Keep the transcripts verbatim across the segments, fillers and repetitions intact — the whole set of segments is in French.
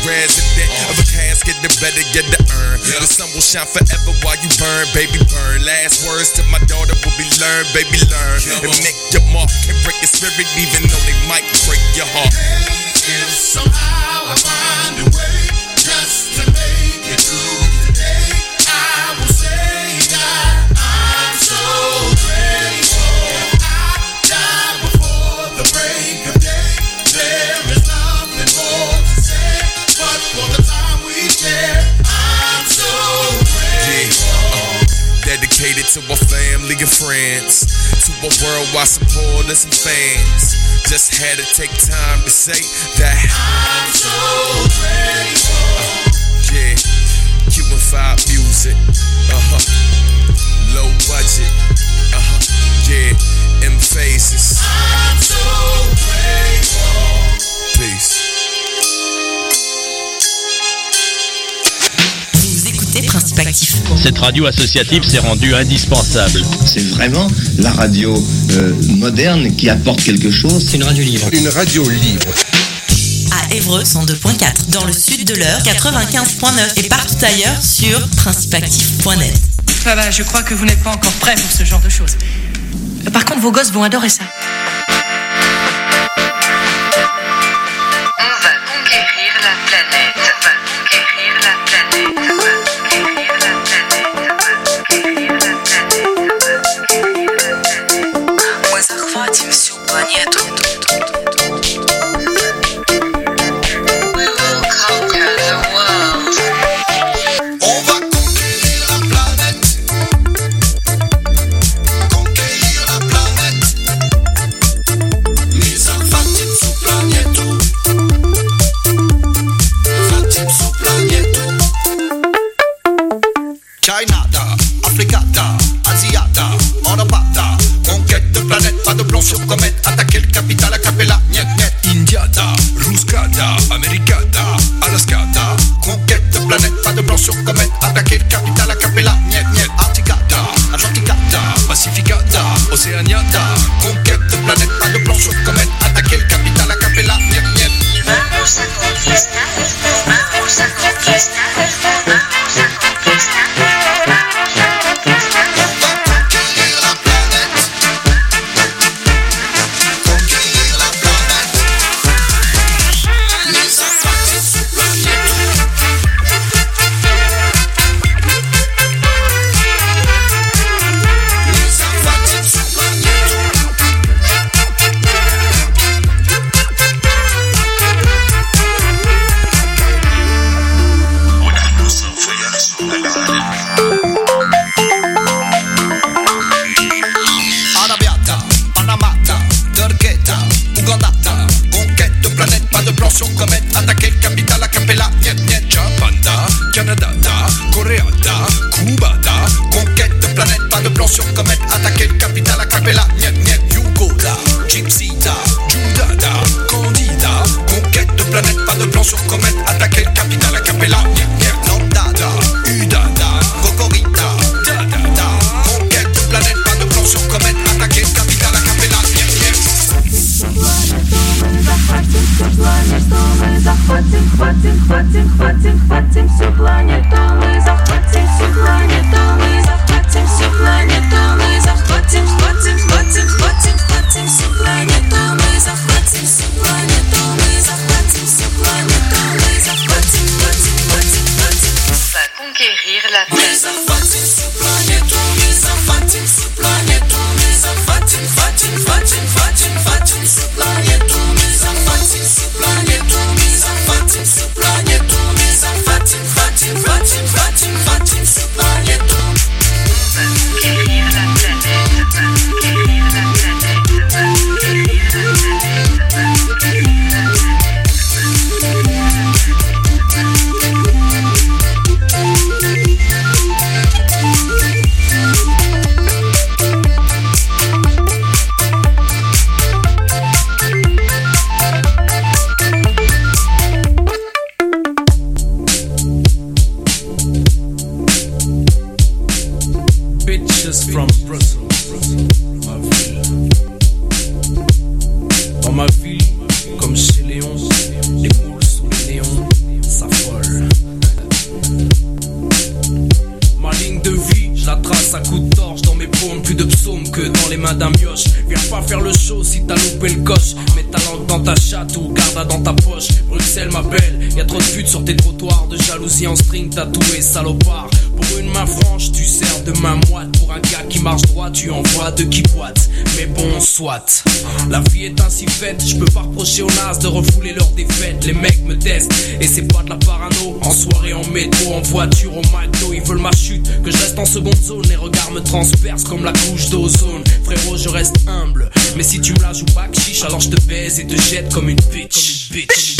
resident of a casket, the better get the urn. The sun will shine forever while you burn, baby, burn. Last words to my daughter will be learn, baby, learn. And make your mark and break your spirit, even though they might break your heart. If somehow I find a way just to make it through the day, I will say that I'm so grateful. I die before the break of day. There is nothing more to say, but for the time we share, I'm so grateful. Yeah, uh, dedicated to our family and friends, to our worldwide supporters and fans. Just had to take time to say that I'm so grateful. Uh, yeah, Q and five music, uh-huh, low budget, uh-huh, yeah, M phases. I'm so grateful. Peace. Vous écoutez Principe Actif. Cette radio associative s'est rendue indispensable. C'est vraiment la radio euh, moderne qui apporte quelque chose. C'est une radio libre. Une radio libre. À Évreux, cent deux virgule quatre. Dans le sud de l'Eure, quatre-vingt-quinze virgule neuf. Et partout ailleurs sur principe actif point net. Ah bah, je crois que vous n'êtes pas encore prêts pour ce genre de choses. Par contre, vos gosses vont adorer ça. On va conquérir la planète. On va conquérir la planète. On va conquérir la planète. On va conquérir la planète. On va conquérir la planète. Мы захватим всю планету. We will conquer the world. On va conquérir la planète. Conquérir la planète. Les Fatim sous planète. Fatim sous planète. China, Africa, Asiata, Europa, conquête de planète, pas de plan sur comète, attaquer le capital à Capella, niet niet. Indiada, Ruskada, Americada, Alaskada, Conquête de planète, pas de plan sur comète, attaquer le capital à Capella, niet niet. Anticada, Atlanticada, Pacificada, Oceaniada. conquête de planète, pas de plan sur comète, attaquer le capital à Capella, niet niet. Vamos a conquistar. Vamos a conquistar. Vamos a conquistar. Conquérir la planète. Conquérir la planète. Les Fatim sous planète. Les Fatim sous planète. Arabiata, Panamata, Turqueta, Ougandata, conquête de planète, pas de plan sur comète, attaquer le capital à Capella, niet niet. Japanda, Canadada, Coréada, Cubada. Conquête de planète, pas de plan sur comète, attaquer le capital à Capella, niet niet. Yugoda, Gypsida, Judada, Candida, conquête de planète, pas de plan sur comète, attaquer le capital à Capella, niet niet. Landada, Udada, Kokorita, Dadada, conquête de planète, pas de plan sur comète, attaquer le capital à Capella, niet niet. Захватим, хватим, хватим, хватим, хватим всю планету. Мы захватим всю планету. Мы захватим всю планету. Мы захватим, хватим, хватим, хватим, хватим всю планету. Мы захватим всю планету. Мы захватим всю планету. Мы захватим, хватим, хватим, хватим. On va conquérir la Мы planète. захватим всю планету. Мы захватим всю планету. Мы захватим, хватим, хватим, хватим, хватим всю планету. Мы захватим всю планету. Мы захватим всю планету. Мы захватим, хватим, хватим, хватим, хватим всю планету. On va conquérir la planète. On va conquérir la planète. On va conquérir la planète. On va conquérir la Pictures from Brussels, ma ville. Dans ma ville, comme chez Léon, les moules sous les néons, ça dans les mains d'un mioche. Viens pas faire le show si t'as loupé le coche. Mets ta langue dans ta chatte ou garde-la dans ta poche. Bruxelles ma belle, y'a trop de putes sur tes trottoirs. De jalousie en string tatoué salopard. Pour une main franche tu sers de main moite. Pour un gars qui marche droit tu envoies deux qui boitent. Mais bon soit, la vie est ainsi faite. Je peux pas reprocher aux nazes de refouler leurs défaites. Les mecs me testent et c'est pas de la parano. En soirée, en métro, en voiture, au McDo. Ils veulent ma chute, que je reste en seconde zone. Les regards me transpercent comme la couche d'ozone. Frérot je reste humble, mais si tu me la joues back chiche, alors je te baise et te jette comme une bitch. Comme une bitch.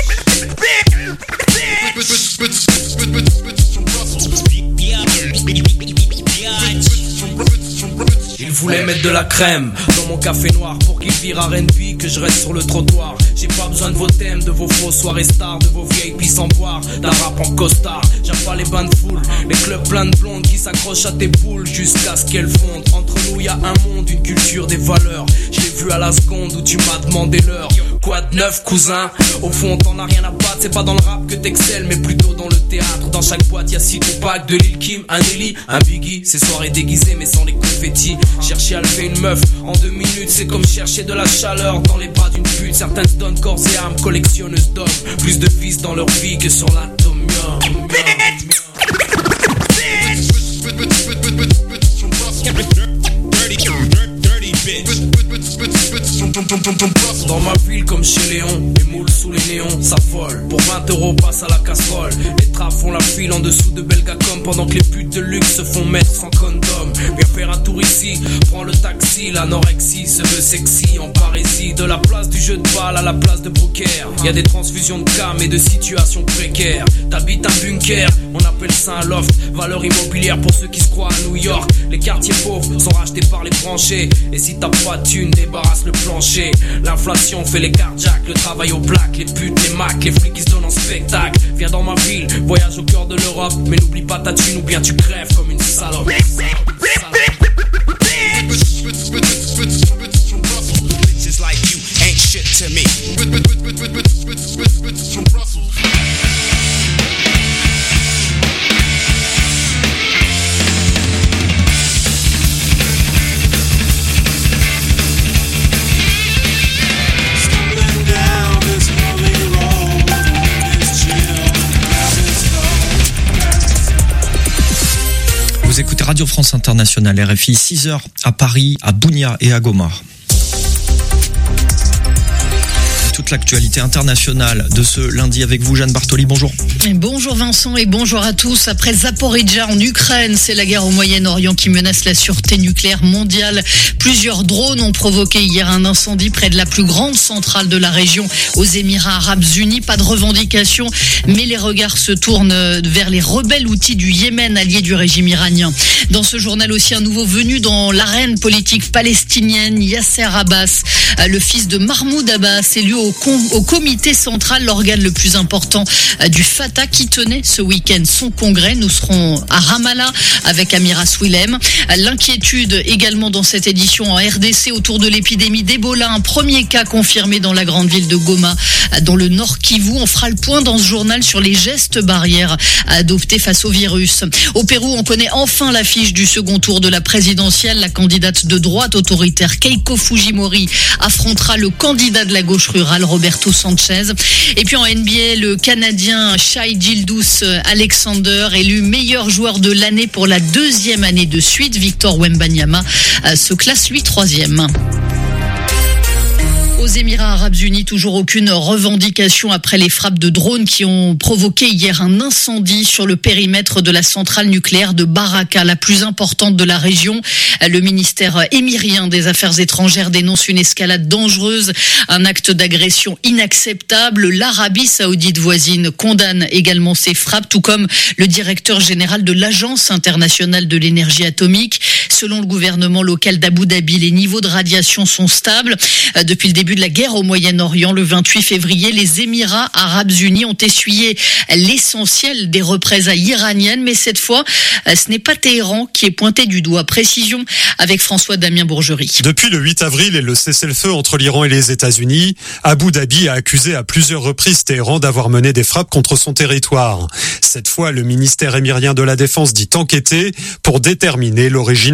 Il voulait mettre de la crème dans mon café noir pour qu'il vire R and B, que je reste sur le trottoir. J'ai pas besoin de vos thèmes, de vos faux soirées stars, de vos V I P sans boire, d'un rap en costard. J'aime pas les bains de foule, les clubs pleins de blondes qui s'accrochent à tes poules jusqu'à ce qu'elles fondent. Entre nous y a un monde, une culture, des valeurs. Je l'ai vu à la seconde où tu m'as demandé l'heure. Quoi de neuf cousin? Au fond t'en as rien à battre, c'est pas dans le rap que t'excelles, mais plutôt dans le théâtre. Dans chaque boîte y'a six Tupac, de Lil Kim, un Nelly, un Biggie. Ces soirées déguisées mais sans les confettis. Chercher à lever une meuf en deux minutes, c'est comme chercher de la chaleur dans les bras d'une pute. Certaines se donnent corps et âme, collectionneuses d'hommes. Plus de vis dans leur vie que sur l'atomium. Dans ma ville comme chez Léon, les moules sous les néons s'affolent. Pour vingt euros passe à la casserole. Les trappes font la file en dessous de Belgacom, pendant que les putes de luxe se font mettre sans condom. Viens faire un tour ici, prends le taxi. L'anorexie se veut sexy en parésie. De la place du jeu de balle à la place de poker, y a des transfusions de cam et de situations précaires. T'habites un bunker, on appelle ça un loft. Valeur immobilière pour ceux qui se croient à New York. Les quartiers pauvres sont rachetés par les branchés. Et si t'as pas de thune, débarrasse le plancher. L'inflation fait les carjacks, le travail au black, les putes, les macs, les flics qui se donnent en spectacle. Viens dans ma ville, voyage au cœur de l'Europe, mais n'oublie pas ta thune ou bien tu crèves comme une salope. Bitches like you ain't shit to me. Vous écoutez Radio France Internationale, R F I, six heures à Paris, à Bounia et à Goma. Toute l'actualité internationale de ce lundi avec vous, Jeanne Bartoli. Bonjour. Bonjour Vincent et bonjour à tous. Après Zaporijjia en Ukraine, c'est la guerre au Moyen-Orient qui menace la sûreté nucléaire mondiale. Plusieurs drones ont provoqué hier un incendie près de la plus grande centrale de la région, aux Émirats Arabes Unis. Pas de revendication, mais les regards se tournent vers les rebelles outils du Yémen, alliés du régime iranien. Dans ce journal aussi, un nouveau venu dans l'arène politique palestinienne, Yasser Abbas, le fils de Mahmoud Abbas, élu au Au, com- au comité central, l'organe le plus important du Fatah, qui tenait ce week-end son congrès. Nous serons à Ramallah avec Amira Swilem. L'inquiétude également dans cette édition en R D C autour de l'épidémie d'Ebola. Un premier cas confirmé dans la grande ville de Goma, dans le Nord Kivu. On fera le point dans ce journal sur les gestes barrières à adopter face au virus. Au Pérou, on connaît enfin l'affiche du second tour de la présidentielle. La candidate de droite autoritaire Keiko Fujimori affrontera le candidat de la gauche rurale Roberto Sanchez. Et puis en N B A, le Canadien Shai Gilgeous-Alexander, élu meilleur joueur de l'année pour la deuxième année de suite. Victor Wembanyama se classe lui troisième. Aux Émirats Arabes Unis, toujours aucune revendication après les frappes de drones qui ont provoqué hier un incendie sur le périmètre de la centrale nucléaire de Baraka, la plus importante de la région. Le ministère émirien des Affaires étrangères dénonce une escalade dangereuse, un acte d'agression inacceptable. L'Arabie saoudite voisine condamne également ces frappes, tout comme le directeur général de l'Agence internationale de l'énergie atomique. Selon le gouvernement local d'Abu Dhabi, les niveaux de radiation sont stables. Depuis le début de la guerre au Moyen-Orient, le vingt-huit février, les Émirats Arabes Unis ont essuyé l'essentiel des représailles iraniennes, mais cette fois, ce n'est pas Téhéran qui est pointé du doigt. Précision avec François Damien Bourgerie. Depuis le huit avril et le cessez-le-feu entre l'Iran et les États-Unis, Abu Dhabi a accusé à plusieurs reprises Téhéran d'avoir mené des frappes contre son territoire. Cette fois, le ministère émirien de la Défense dit enquêter pour déterminer l'origine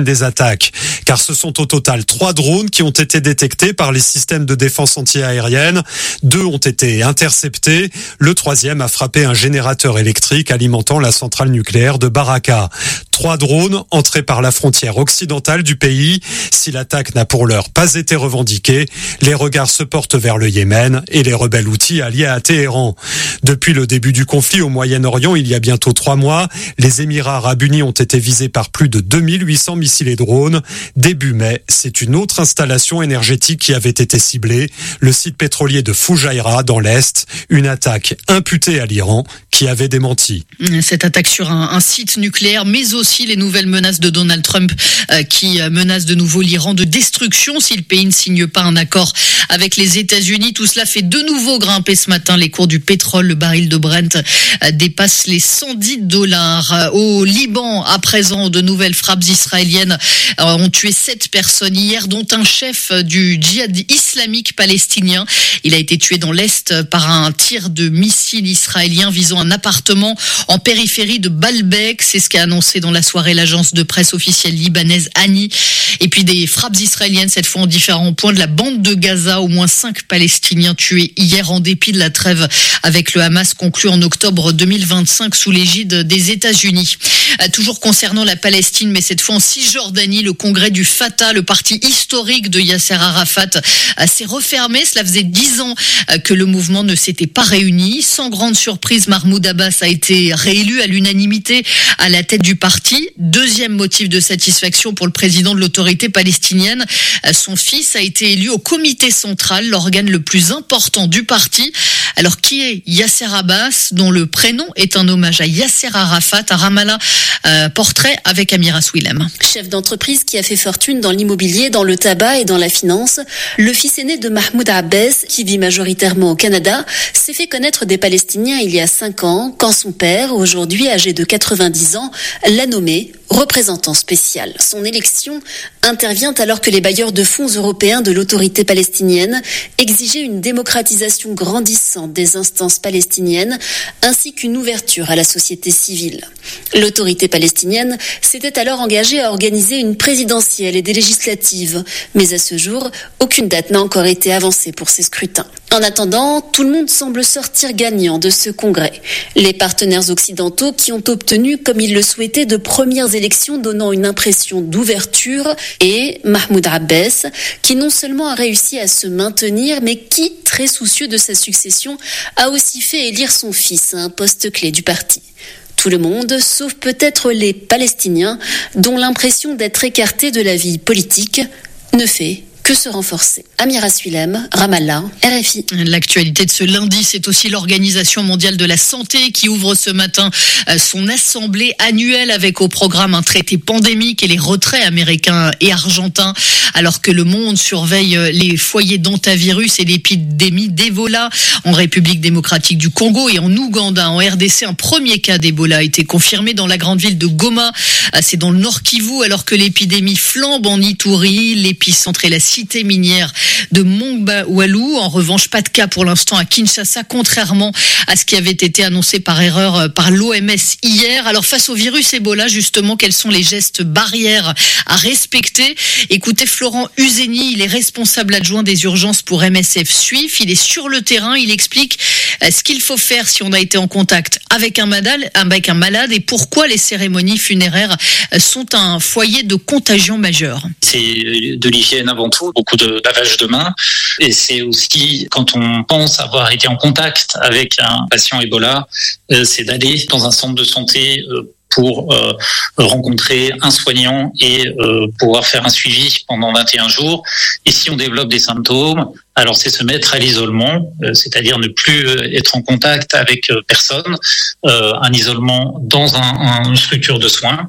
l'origine des attaques, car ce sont au total trois drones qui ont été détectés par les systèmes de défense antiaérienne. Deux ont été interceptés. Le troisième a frappé un générateur électrique alimentant la centrale nucléaire de Baraka. Trois drones entrés par la frontière occidentale du pays. Si l'attaque n'a pour l'heure pas été revendiquée, les regards se portent vers le Yémen et les rebelles houthis alliés à Téhéran. Depuis le début du conflit au Moyen-Orient, il y a bientôt trois mois, les Émirats arabes unis ont été visés par plus de deux mille huit cents missiles et drones. Début mai, c'est une autre installation énergétique qui avait été ciblée, le site pétrolier de Fujairah dans l'Est, une attaque imputée à l'Iran qui avait démenti. Cette attaque sur un, un site nucléaire, mais aussi les nouvelles menaces de Donald Trump euh, qui menacent de nouveau l'Iran de destruction si le pays ne signe pas un accord avec les États-Unis. Tout cela fait de nouveau grimper ce matin les cours du pétrole. Le baril de Brent euh, dépasse les cent dix dollars. Au Liban, à présent, de nouvelles frappes israéliennes euh, ont tué sept personnes hier, dont un chef du djihad islamique palestinien. Il a été tué dans l'Est par un tir de missile israélien visant un appartement en périphérie de Baalbek. C'est ce qu'a annoncé dans la soirée l'agence de presse officielle libanaise Ani. Et puis des frappes israéliennes, cette fois en différents points de la bande de Gaza. Au moins cinq Palestiniens tués hier en dépit de la trêve avec le Hamas conclue en octobre deux mille vingt-cinq sous l'égide des États-Unis. Toujours concernant la Palestine, mais cette fois en Cisjordanie, le congrès du Fatah, le parti historique de Yasser Arafat, s'est refermé. Cela faisait dix ans que le mouvement ne s'était pas réuni. Sans grande surprise, Mahmoud Abbas a été réélu à l'unanimité à la tête du parti. Deuxième motif de satisfaction pour le président de l'autorité palestinienne. Son fils a été élu au comité central, l'organe le plus important du parti. Alors, qui est Yasser Abbas, dont le prénom est un hommage à Yasser Arafat, à Ramallah? Euh, portrait avec Amira Swilem. Chef d'entreprise qui a fait fortune dans l'immobilier, dans le tabac et dans la finance, le fils aîné de Mahmoud Abbas, qui vit majoritairement au Canada, s'est fait connaître des Palestiniens il y a cinq ans, quand son père, aujourd'hui âgé de quatre-vingt-dix ans, l'a nommé représentant spécial. Son élection intervient alors que les bailleurs de fonds européens de l'autorité palestinienne exigeaient une démocratisation grandissante des instances palestiniennes ainsi qu'une ouverture à la société civile. L'autorité palestinienne s'était alors engagée à organiser une présidentielle et des législatives, mais à ce jour, aucune date n'a encore été avancée pour ces scrutins. En attendant, tout le monde semble sortir gagnant de ce congrès. Les partenaires occidentaux qui ont obtenu, comme ils le souhaitaient, de premières élections donnant une impression d'ouverture, et Mahmoud Abbas, qui non seulement a réussi à se maintenir, mais qui, très soucieux de sa succession, a aussi fait élire son fils à un poste clé du parti. Tout le monde, sauf peut-être les Palestiniens, dont l'impression d'être écartés de la vie politique ne fait que se renforcer. Amira Swilem, Ramallah, R F I. L'actualité de ce lundi, c'est aussi l'Organisation mondiale de la santé qui ouvre ce matin son assemblée annuelle avec au programme un traité pandémique et les retraits américains et argentins, alors que le monde surveille les foyers d'hantavirus et l'épidémie d'Ebola en République démocratique du Congo et en Ouganda. En R D C, un premier cas d'Ebola a été confirmé dans la grande ville de Goma. C'est dans le Nord Kivu, alors que l'épidémie flambe en Ituri, l'épicentre est la cité minière de Mongbawalu. En revanche, pas de cas pour l'instant à Kinshasa, contrairement à ce qui avait été annoncé par erreur par l'O M S hier. Alors, face au virus Ebola, justement, quels sont les gestes barrières à respecter? Écoutez Florent Uzeni, il est responsable adjoint des urgences pour M S F Suif. Il est sur le terrain, il explique ce qu'il faut faire si on a été en contact avec un malade, avec un malade et pourquoi les cérémonies funéraires sont un foyer de contagion majeure. C'est de l'hygiène avant tout, beaucoup de lavage de mains, et c'est aussi quand on pense avoir été en contact avec un patient Ebola, euh, c'est d'aller dans un centre de santé euh, pour euh, rencontrer un soignant et euh, pouvoir faire un suivi pendant vingt et un jours. Et si on développe des symptômes, alors c'est se mettre à l'isolement, euh, c'est-à-dire ne plus être en contact avec euh, personne, euh, un isolement dans un, une structure de soins.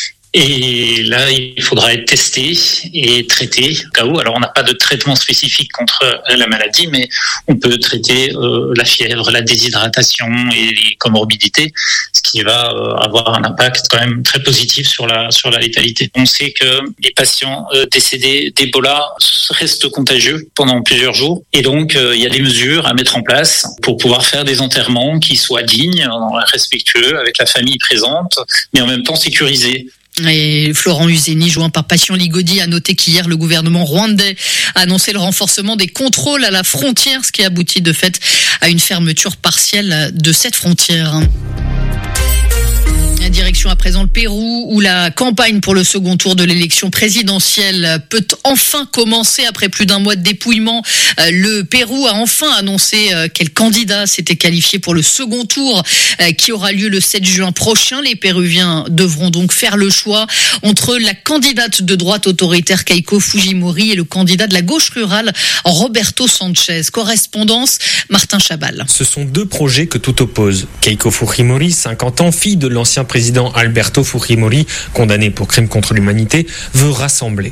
Et là, il faudra être testé et traité au cas où. Alors, on n'a pas de traitement spécifique contre la maladie, mais on peut traiter euh, la fièvre, la déshydratation et les comorbidités, ce qui va euh, avoir un impact quand même très positif sur la sur la létalité. On sait que les patients euh, décédés d'Ebola restent contagieux pendant plusieurs jours, et donc euh, il y a des mesures à mettre en place pour pouvoir faire des enterrements qui soient dignes, respectueux avec la famille présente, mais en même temps sécurisés. Et Florent Uzeni, joint par Patient Ligodi, a noté qu'hier, le gouvernement rwandais a annoncé le renforcement des contrôles à la frontière, ce qui aboutit de fait à une fermeture partielle de cette frontière. Direction à présent le Pérou, où la campagne pour le second tour de l'élection présidentielle peut enfin commencer après plus d'un mois de dépouillement. Le Pérou a enfin annoncé quel candidat s'était qualifié pour le second tour qui aura lieu le sept juin prochain. Les Péruviens devront donc faire le choix entre la candidate de droite autoritaire Keiko Fujimori et le candidat de la gauche rurale Roberto Sanchez. Correspondance Martin Chabal. Ce sont deux projets que tout oppose. Keiko Fujimori, cinquante ans, fille de l'ancien président président Alberto Fujimori, condamné pour crimes contre l'humanité, veut rassembler.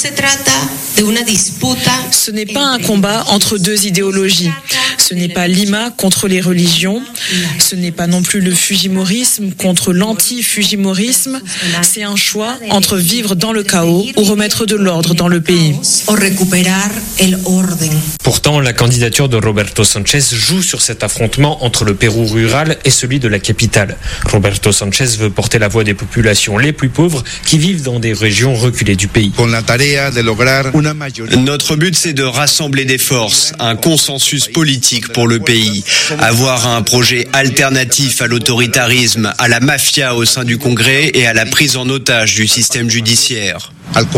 Ce n'est pas un combat entre deux idéologies. Ce n'est pas Lima contre les religions. Ce n'est pas non plus le fujimorisme contre l'anti-fujimorisme. C'est un choix entre vivre dans le chaos ou remettre de l'ordre dans le pays. Pourtant, la candidature de Roberto Sanchez joue sur cet affrontement entre le Pérou rural et celui de la capitale. Roberto Sanchez veut porter la voix des populations les plus pauvres qui vivent dans des régions reculées du pays. Notre but, c'est de rassembler des forces, un consensus politique pour le pays, avoir un projet alternatif à l'autoritarisme, à la mafia au sein du Congrès et à la prise en otage du système judiciaire.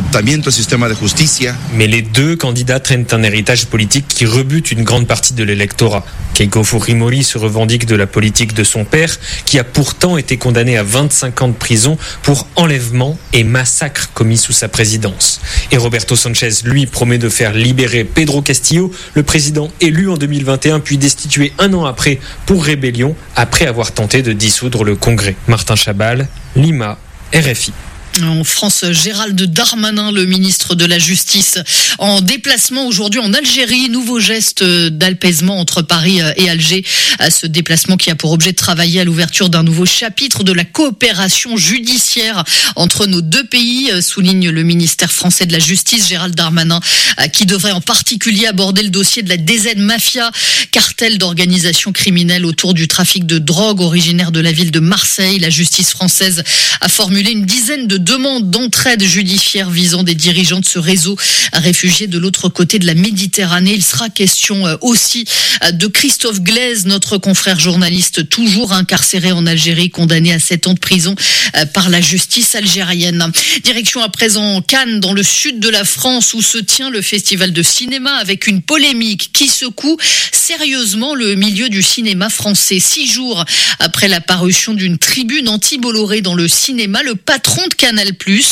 Mais les deux candidats traînent un héritage politique qui rebute une grande partie de l'électorat. Keiko Fujimori se revendique de la politique de son père, qui a pourtant été condamné à vingt-cinq ans de prison pour enlèvement et massacre commis sous sa présidence. Et Roberto Sanchez, lui, promet de faire libérer Pedro Castillo, le président élu en deux mille vingt et un, puis destitué un an après pour rébellion, après avoir tenté de dissoudre le Congrès. Martin Chabal, Lima, R F I. En France, Gérald Darmanin, le ministre de la Justice, en déplacement aujourd'hui en Algérie. Nouveau geste d'apaisement entre Paris et Alger. Ce déplacement qui a pour objet de travailler à l'ouverture d'un nouveau chapitre de la coopération judiciaire entre nos deux pays, souligne le ministère français de la Justice, Gérald Darmanin, qui devrait en particulier aborder le dossier de la D Z Mafia, cartel d'organisation criminelle autour du trafic de drogue originaire de la ville de Marseille. La justice française a formulé une dizaine de demande d'entraide judiciaire visant des dirigeants de ce réseau réfugiés de l'autre côté de la Méditerranée. Il sera question aussi de Christophe Glaise, notre confrère journaliste toujours incarcéré en Algérie, condamné à sept ans de prison par la justice algérienne. Direction à présent Cannes, dans le sud de la France, où se tient le festival de cinéma avec une polémique qui secoue sérieusement le milieu du cinéma français. Six jours après la parution d'une tribune anti-Bolloré dans le cinéma, le patron de Canal+,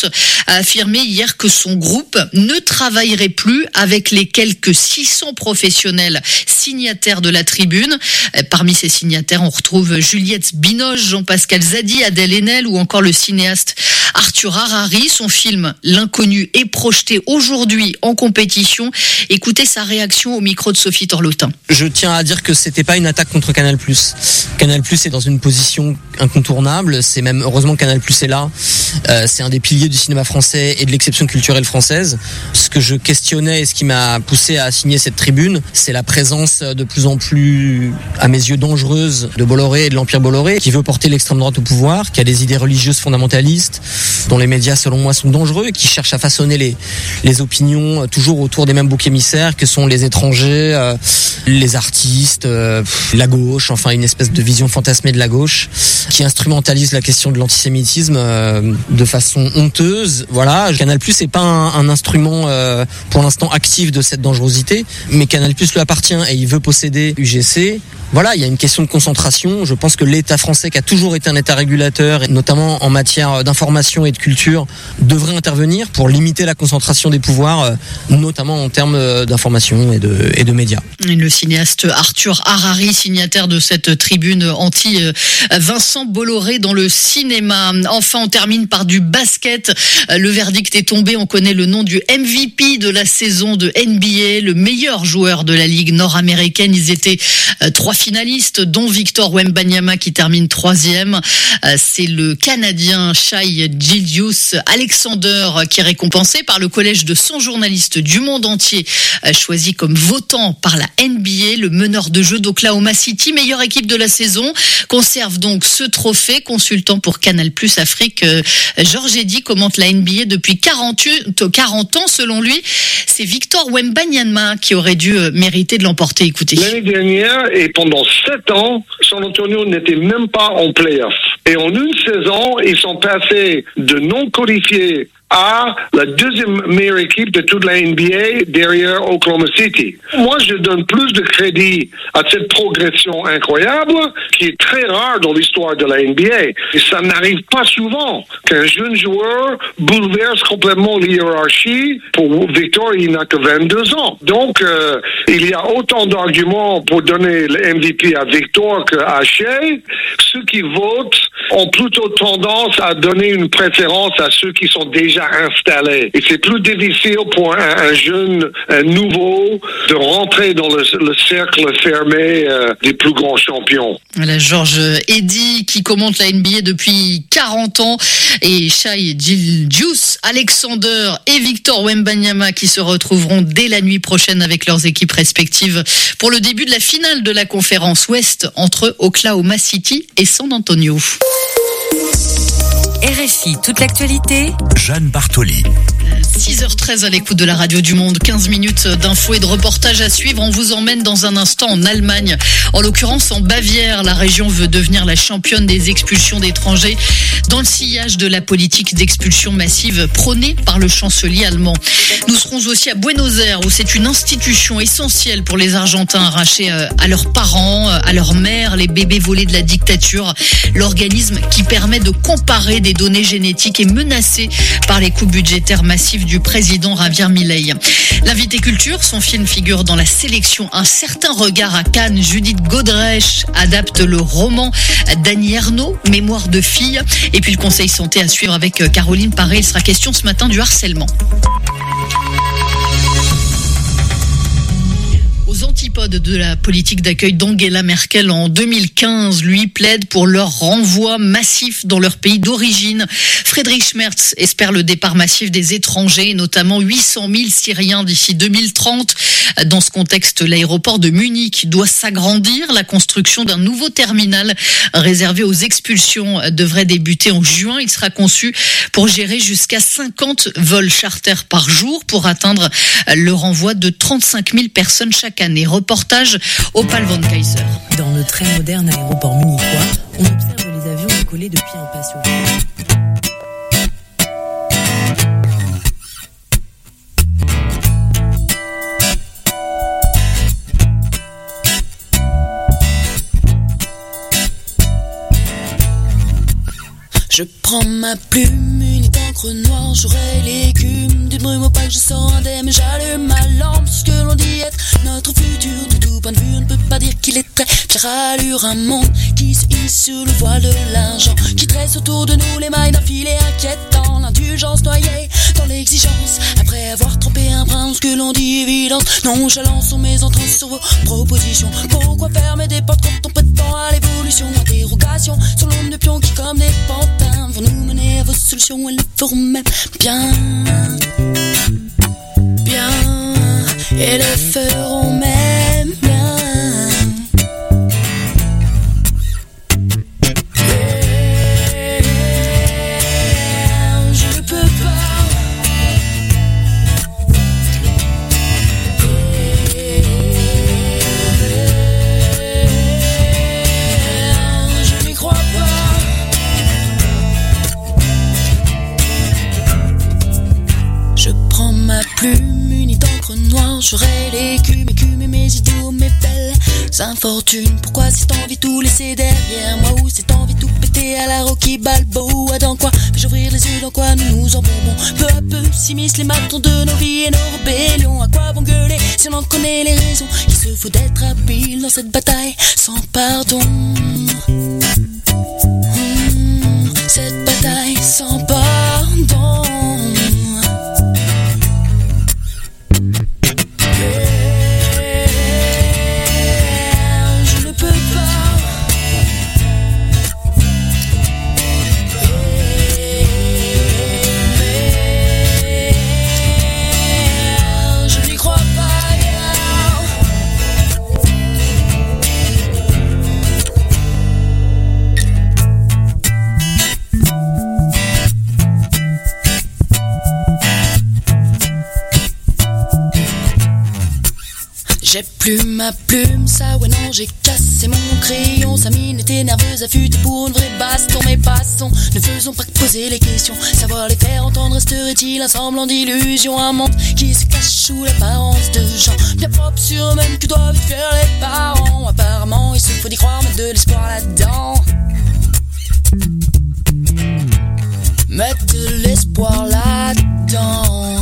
a affirmé hier que son groupe ne travaillerait plus avec les quelques six cents professionnels signataires de la tribune. Parmi ces signataires, on retrouve Juliette Binoche, Jean-Pascal Zadi, Adèle Haenel ou encore le cinéaste Arthur Harari. Son film L'Inconnu est projeté aujourd'hui en compétition. Écoutez sa réaction au micro de Sophie Torlotin. Je tiens à dire que c'était pas une attaque contre Canal+. Canal+ est dans une position incontournable. C'est même heureusement que Canal+ est là. Euh, c'est un des piliers du cinéma français et de l'exception culturelle française. Ce que je questionnais et ce qui m'a poussé à signer cette tribune, c'est la présence de plus en plus, à mes yeux, dangereuse de Bolloré et de l'Empire Bolloré, qui veut porter l'extrême droite au pouvoir, qui a des idées religieuses fondamentalistes, dont les médias, selon moi, sont dangereux, qui cherchent à façonner les, les opinions toujours autour des mêmes boucs émissaires que sont les étrangers, euh, les artistes, euh, la gauche, enfin une espèce de vision fantasmée de la gauche, qui instrumentalise la question de l'antisémitisme euh, de façon honteuse. Voilà, Canal+ n'est pas un, un instrument euh, pour l'instant actif de cette dangerosité, mais Canal+ lui appartient et il veut posséder U G C. Voilà, il y a une question de concentration. Je pense que l'État français, qui a toujours été un État régulateur, notamment en matière d'information et de culture, devrait intervenir pour limiter la concentration des pouvoirs, notamment en termes d'information et de, et de médias. Le cinéaste Arthur Harari, signataire de cette tribune anti-Vincent Bolloré dans le cinéma. Enfin, on termine par du basket. Le verdict est tombé. On connaît le nom du M V P de la saison de N B A, le meilleur joueur de la Ligue nord-américaine. Ils étaient trois finalistes, dont Victor Wembanyama qui termine troisième. C'est le Canadien Shai Gildius Alexander, qui est récompensé par le collège de cent journalistes du monde entier, choisi comme votant par la N B A. Le meneur de jeu d'Oklahoma City, meilleure équipe de la saison, conserve donc ce trophée. Consultant pour Canal Plus Afrique, Georges Eddy commente la N B A depuis quarante ans. Selon lui, c'est Victor Wembanyama qui aurait dû mériter de l'emporter. Écoutez. L'année dernière et pendant sept ans, San Antonio n'était même pas en play-off. Et en une saison, ils sont passés de non qualifiés à la deuxième meilleure équipe de toute la N B A derrière Oklahoma City. Moi, je donne plus de crédit à cette progression incroyable qui est très rare dans l'histoire de la N B A. Et ça n'arrive pas souvent qu'un jeune joueur bouleverse complètement l'hiérarchie. Pour Victor, il n'a que vingt-deux ans. Donc, euh, il y a autant d'arguments pour donner le M V P à Victor qu'à Shea. Ceux qui votent ont plutôt tendance à donner une préférence à ceux qui sont déjà installés. Et c'est plus difficile pour un, un jeune, un nouveau, de rentrer dans le, le cercle fermé euh, des plus grands champions. Voilà, Georges Eddy qui commente la N B A depuis quarante ans et Shai Gilgeous Alexander et Victor Wembanyama qui se retrouveront dès la nuit prochaine avec leurs équipes respectives pour le début de la finale de la conférence Ouest entre Oklahoma City et San Antonio. R F I, toute l'actualité. Jeanne Bartoli. six heures treize à l'écoute de la Radio du Monde, quinze minutes d'infos et de reportages à suivre. On vous emmène dans un instant en Allemagne, en l'occurrence en Bavière. La région veut devenir la championne des expulsions d'étrangers dans le sillage de la politique d'expulsion massive prônée par le chancelier allemand. Nous serons aussi à Buenos Aires où c'est une institution essentielle pour les Argentins arrachés à leurs parents, à leurs mères, les bébés volés de la dictature. L'organisme qui permet de comparer des données génétiques est menacé par les coupes budgétaires massives du président Javier Milei. L'invité culture, son film figure dans la sélection Un certain regard à Cannes. Judith Godrèche adapte le roman d'Annie Ernaux, Mémoire de fille. Et puis le conseil santé à suivre avec Caroline Paré. Il sera question ce matin du harcèlement. Aux antipodes de la politique d'accueil d'Angela Merkel en deux mille quinze, lui plaide pour leur renvoi massif dans leur pays d'origine. Friedrich Merz espère le départ massif des étrangers, notamment huit cent mille Syriens d'ici deux mille trente. Dans ce contexte, l'aéroport de Munich doit s'agrandir. La construction d'un nouveau terminal réservé aux expulsions devrait débuter en juin. Il sera conçu pour gérer jusqu'à cinquante vols charters par jour pour atteindre le renvoi de trente-cinq mille personnes chaque année. Reportage Opal von Kaiser. Dans le très moderne aéroport munichois, on observe les avions décoller depuis un patio. Je prends ma plume, une encre noire, j'aurai l'écume d'une brume opaque, je sors indemne, j'allume ma lampe, ce que l'on dit être notre futur. De tout point de vue, on ne peut pas dire qu'il est très fier allure, un monde qui se hisse sur le voile de l'argent, qui tresse autour de nous les mailles d'un filet inquiétant, l'indulgence noyée dans l'exigence, après avoir trompé un brin, ce que l'on dit évidence, nonchalance sur mes entrances, sur vos propositions. Pourquoi fermer des portes quand on prétend à l'évolution? Interrogation sur l'ombre de pions qui comme des pantins vont nous mener à vos solutions, elles le feront même bien, bien, et le feront même bien. Je ne peux pas, je n'y crois pas. Je prends ma plume, une d'encre noire, j'aurai l'écume, écume et mes idéaux, mes belles infortunes. Pourquoi cette envie tout laisser derrière moi, ou cette envie tout péter à la Rocky Balboa? Dans quoi vais-je ouvrir les yeux, dans quoi nous nous embourbons? Peu à peu s'immiscent les matons de nos vies et nos rébellions. À quoi vont gueuler si on en connaît les raisons? Il se faut d'être habile dans cette bataille sans pardon. Mmh, cette bataille sans pardon. J'ai plus ma plume, ça ouais non, j'ai cassé mon crayon. Sa mine était nerveuse, affûtée pour une vraie baston. Mais passons, ne faisons pas que poser les questions. Savoir les faire entendre, resterait-il un semblant d'illusion? Un monde qui se cache sous l'apparence de gens bien propres sur eux-mêmes que doivent faire les parents. Apparemment, il se faut d'y croire, mettre de l'espoir là-dedans. Mettre de l'espoir là-dedans.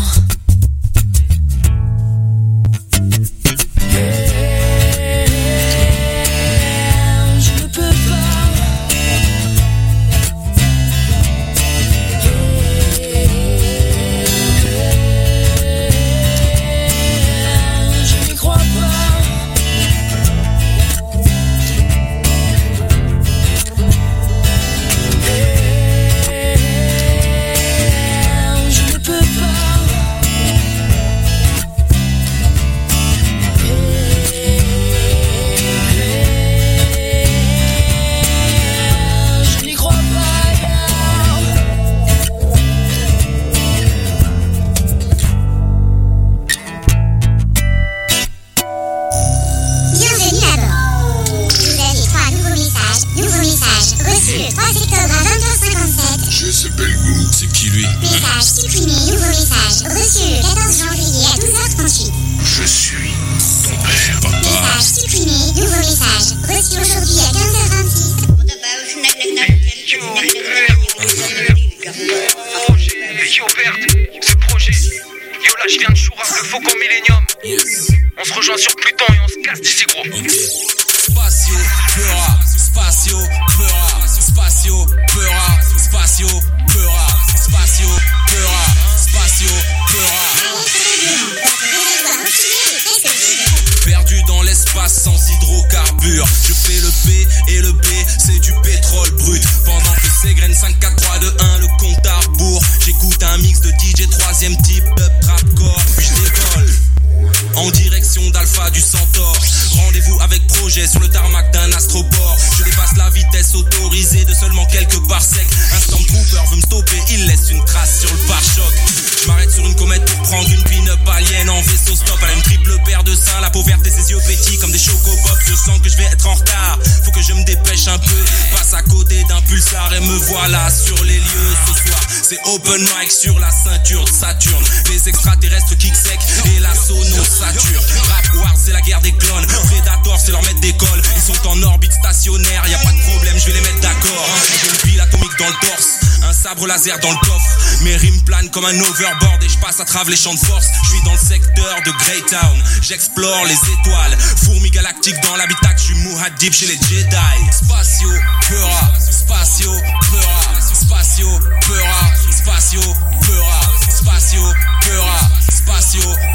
Open mic sur la ceinture de Saturne. Les extraterrestres kick sec et la sono sature. Rap Wars c'est la guerre des clones. Predator c'est leur maître d'école. Ils sont en orbite stationnaire, y a pas de problème, je vais les mettre d'accord. J'ai une pile atomique dans le torse, un sabre laser dans le coffre. Mes rimes planent comme un overboard et je passe à travers les champs de force. Je suis dans le secteur de Greytown, j'explore les étoiles. Fourmis galactiques dans l'habitacle, je suis Muad'Dib chez les Jedi. Spatio, Peura, Spatio, Peura, Spatio, Peura, Spatio, Peura, Spatio, Peura, Spatio,